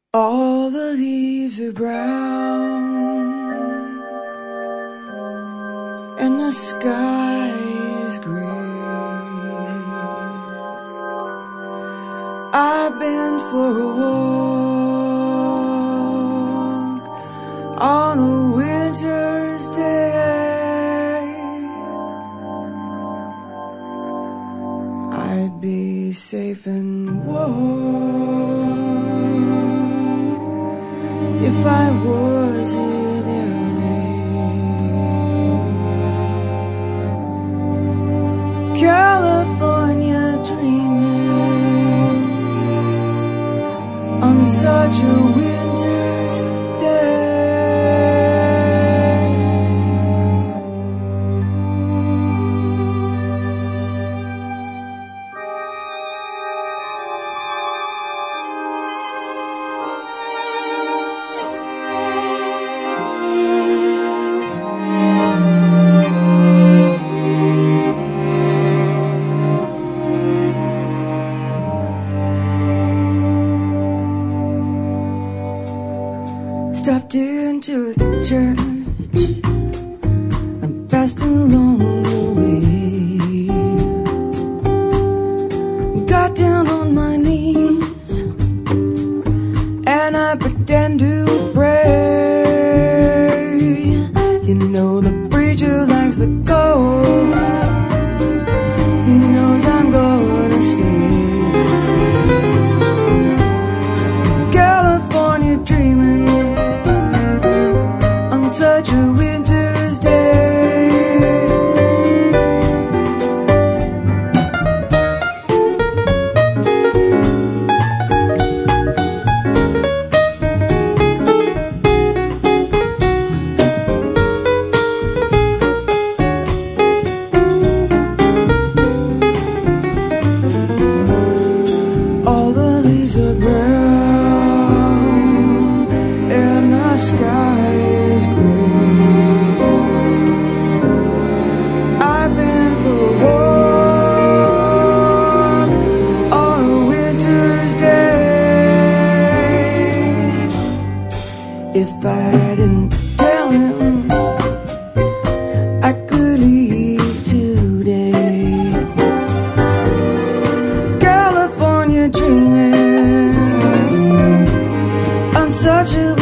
All the leaves are brown and the sky is grey. I've been for a walk on a winter's day. I'd be safe and warm if I was in LA. California dreaming on such a winter's day. Stopped into a church and passed along the way. Got down on my knees and I pretend to pray. You know the preacher likes the cold. He knows I'm gonna stay. California dreaming such a winter's day. All the leaves are brown and the sky is grey. If I didn't tell him I could leave today. California dreaming on such a